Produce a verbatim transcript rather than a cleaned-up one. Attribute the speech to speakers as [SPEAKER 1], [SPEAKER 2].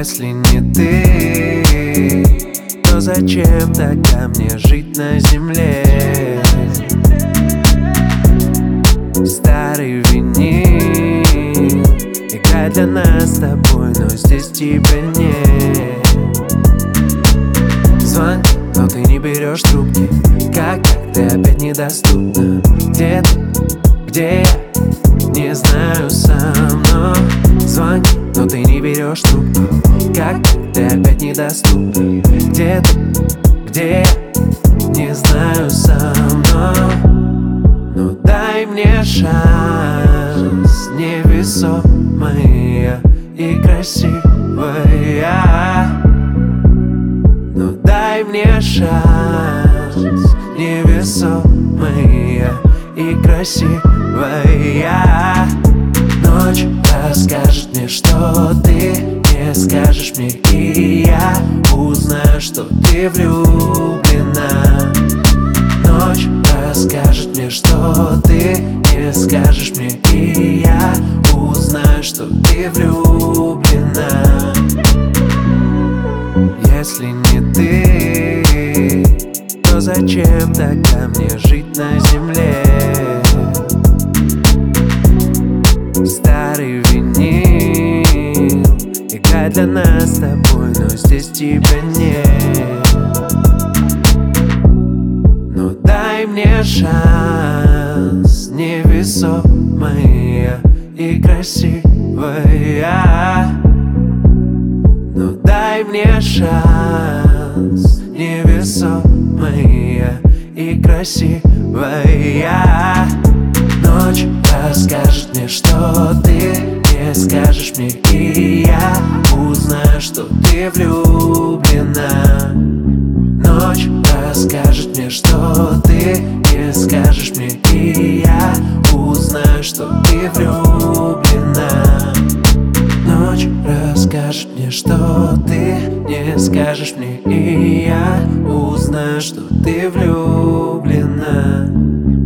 [SPEAKER 1] Если не ты, то зачем тогда мне жить на земле? Старый винил играет для нас с тобой, но здесь тебя нет. Звонки, но ты не берешь трубки. Как ты опять недоступна? Где ты? Где я? Не знаю сам, но звонки, но ты не берешь трубку. Как ты опять недоступна? Где ты? Где я? Не знаю сам, но Ну дай мне шанс, невесомая и красивая. Ну дай мне шанс, невесомая и красивая. Ночь расскажет мне, что ты не скажешь мне, и я узнаю, что ты влюблена. Ночь расскажет мне, что ты не скажешь мне, и я узнаю, что ты влюблена. Если не ты, то зачем тогда мне жить на земле? Старый винил играет для нас с тобой, но здесь тебя нет. Ну дай мне шанс, невесомая и красивая. Ну дай мне шанс, невесомая и красивая. Ночь расскажет мне, что ты не скажешь мне, и я узнаю, что ты влюблена. Ночь расскажет мне, что ты не скажешь мне, и я узнаю, что ты влюблена. Ночь расскажет мне, что ты не скажешь мне, и я узнаю, что ты влюблена.